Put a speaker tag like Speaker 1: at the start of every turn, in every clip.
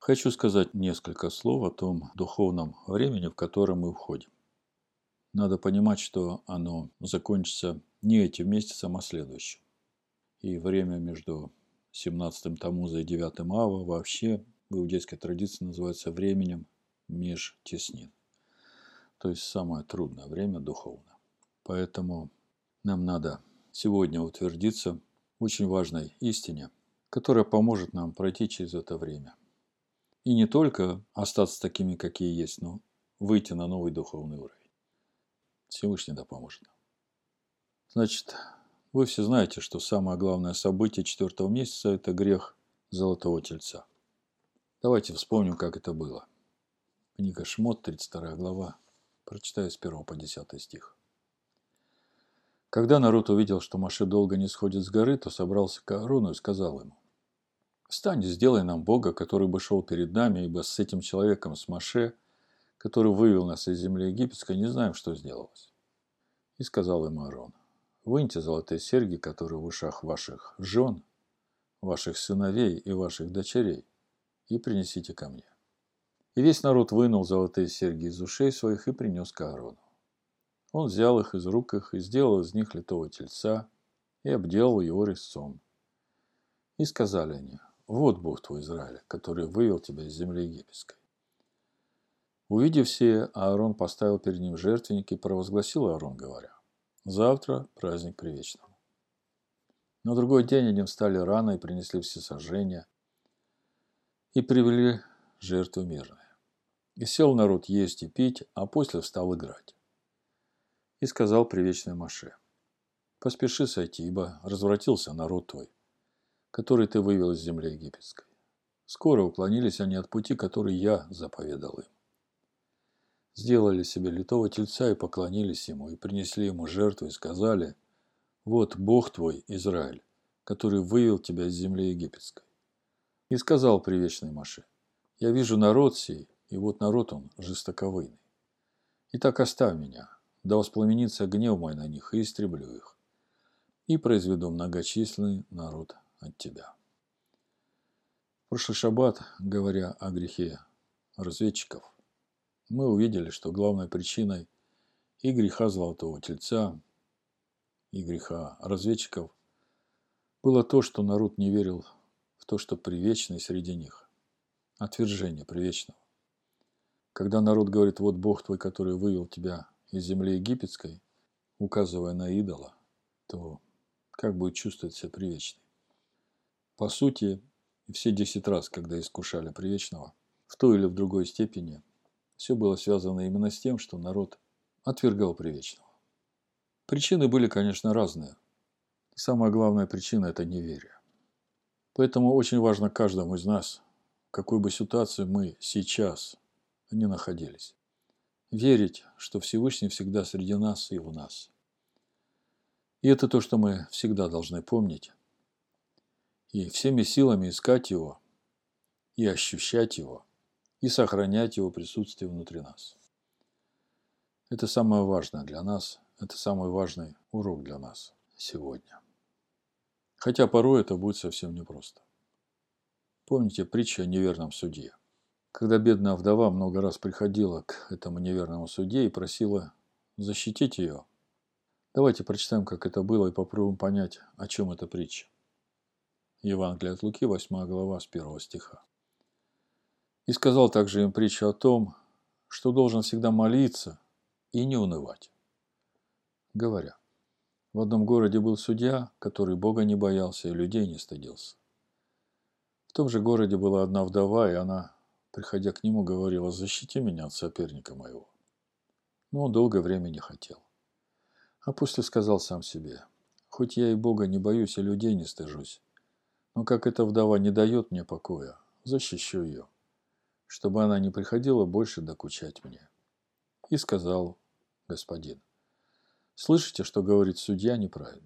Speaker 1: Хочу сказать несколько слов о том духовном времени, в которое мы входим. Надо понимать, что оно закончится не этим месяцем, а следующим. И время между 17 Тамуза и 9 Ава вообще в иудейской традиции называется временем межтеснин. То есть самое трудное время духовно. Поэтому нам надо сегодня утвердиться в очень важной истине, которая поможет нам пройти через это время. И не только остаться такими, какие есть, но выйти на новый духовный уровень. Всевышний да поможет нам. Значит, вы все знаете, что самое главное событие 4 месяца – это грех Золотого Тельца. Давайте вспомним, как это было. Книга Шмот, 32 глава. Прочитаю с 1 по 10 стих. Когда народ увидел, что Моше долго не сходит с горы, то собрался к Аарону и сказал ему: «Встань и сделай нам Бога, который бы шел перед нами, ибо с этим человеком, с Моше, который вывел нас из земли египетской, не знаем, что сделалось». И сказал им Аарон: «Выньте золотые серьги, которые в ушах ваших жен, ваших сыновей и ваших дочерей, и принесите ко мне». И весь народ вынул золотые серьги из ушей своих и принес к Аарону. Он взял их из рук их и сделал из них литого тельца и обделал его резцом. И сказали они: «Вот Бог твой Израиля, который вывел тебя из земли египетской». Увидев сие, Аарон поставил перед ним жертвенник и провозгласил Аарон, говоря: «Завтра праздник Привечного». На другой день они встали рано и принесли всесожжения и привели жертву мирные. И сел народ есть и пить, а после встал играть. И сказал Привечный Моше: «Поспеши сойти, ибо развратился народ твой, который ты вывел из земли египетской». Скоро уклонились они от пути, который я заповедал им. Сделали себе литого тельца и поклонились ему, и принесли ему жертву, и сказали: «Вот Бог твой, Израиль, который вывел тебя из земли египетской». И сказал Привечный Моше: «Я вижу народ сей, и вот народ он жестоковыйный. Итак, оставь меня, да воспламенится гнев мой на них, и истреблю их, и произведу многочисленный народ от тебя». В прошлый шаббат, говоря о грехе разведчиков, мы увидели, что главной причиной и греха Золотого Тельца, и греха разведчиков было то, что народ не верил в то, что Привечный среди них. Отвержение Привечного. Когда народ говорит: «Вот Бог твой, который вывел тебя из земли египетской», указывая на идола, то как будет чувствовать себя Привечный? По сути, все 10 раз, когда искушали Привечного, в той или в другой степени, все было связано именно с тем, что народ отвергал Привечного. Причины были, конечно, разные. Самая главная причина – это неверие. Поэтому очень важно каждому из нас, в какой бы ситуации мы сейчас не находились, верить, что Всевышний всегда среди нас и в нас. И это то, что мы всегда должны помнить. И всеми силами искать Его, и ощущать Его, и сохранять Его присутствие внутри нас. Это самое важное для нас, это самый важный урок для нас сегодня. Хотя порой это будет совсем непросто. Помните притчу о неверном судье? Когда бедная вдова много раз приходила к этому неверному судье и просила защитить ее. Давайте прочитаем, как это было, и попробуем понять, о чем эта притча. Евангелие от Луки, 8 глава, с 1 стиха. «И сказал также им притчу о том, что должен всегда молиться и не унывать, говоря: в одном городе был судья, который Бога не боялся и людей не стыдился. В том же городе была одна вдова, и она, приходя к нему, говорила: защити меня от соперника моего. Но он долгое время не хотел. А после сказал сам себе: хоть я и Бога не боюсь, и людей не стыжусь, но как эта вдова не дает мне покоя, защищу ее, чтобы она не приходила больше докучать мне. И сказал господин: слышите, что говорит судья неправедный?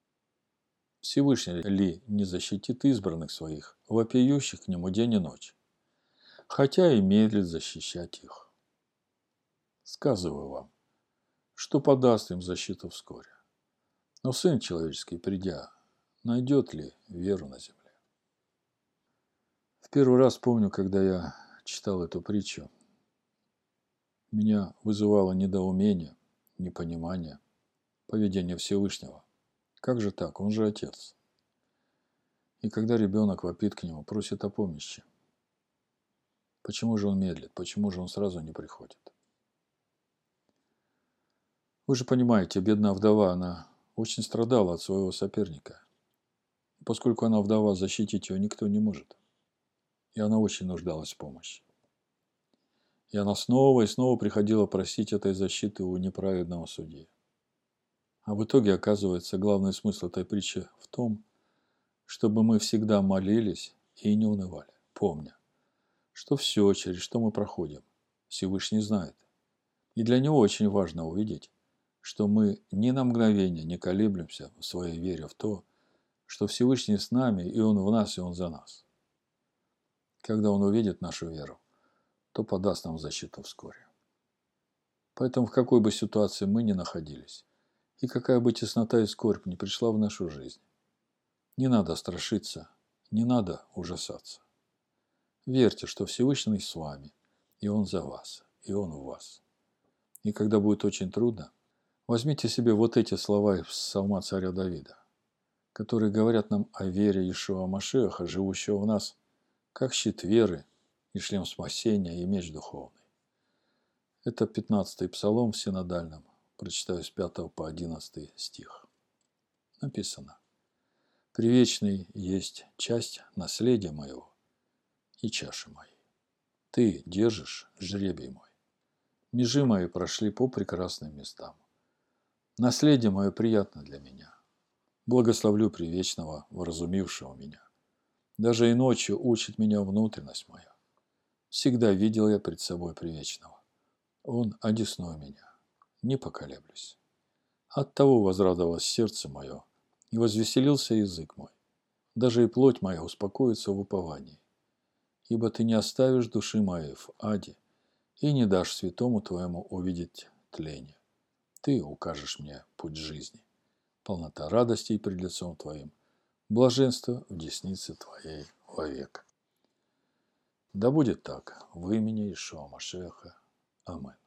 Speaker 1: Всевышний ли не защитит избранных своих, вопиющих к нему день и ночь, хотя и медлит защищать их? Сказываю вам, что подаст им защиту вскоре. Но Сын Человеческий, придя, найдет ли веру на земле?» В Первый раз помню, когда я читал эту притчу, меня вызывало недоумение, непонимание, поведение Всевышнего. Как же так? Он же отец. И когда ребенок вопит к нему, просит о помощи, почему же он медлит? Почему же он сразу не приходит? Вы же понимаете, бедная вдова, она очень страдала от своего соперника. Поскольку она вдова, защитить ее никто не может. И она очень нуждалась в помощи. И она снова и снова приходила просить этой защиты у неправедного судьи. А в итоге, оказывается, главный смысл этой притчи в том, чтобы мы всегда молились и не унывали, помня, что все, через что мы проходим, Всевышний знает. И для него очень важно увидеть, что мы ни на мгновение не колеблемся в своей вере в то, что Всевышний с нами, и Он в нас, и Он за нас. Когда Он увидит нашу веру, то подаст нам защиту вскоре. Поэтому в какой бы ситуации мы ни находились, и какая бы теснота и скорбь ни пришла в нашу жизнь, не надо страшиться, не надо ужасаться. Верьте, что Всевышний с вами, и Он за вас, и Он в вас. И когда будет очень трудно, возьмите себе вот эти слова из псалма царя Давида, которые говорят нам о вере Иешуа Машиаха, живущего в нас, как щит веры и шлем спасения и меч духовный. Это 15-й псалом в синодальном. Прочитаю с 5 по 11 стих. Написано: «Привечный есть часть наследия моего и чаши моей. Ты держишь жребий мой. Межи мои прошли по прекрасным местам. Наследие мое приятно для меня. Благословлю Привечного, вразумившего меня. Даже и ночью учит меня внутренность моя. Всегда видел я пред собой Привечного. Он одесную меня. Не поколеблюсь. Оттого возрадовалось сердце мое, и возвеселился язык мой. Даже и плоть моя успокоится в уповании. Ибо ты не оставишь души моей в аде, и не дашь святому твоему увидеть тление. Ты укажешь мне путь жизни. Полнота радостей пред лицом твоим, блаженство в деснице твоей вовек». Да будет так, в имени Иешуа Машиаха. Аминь.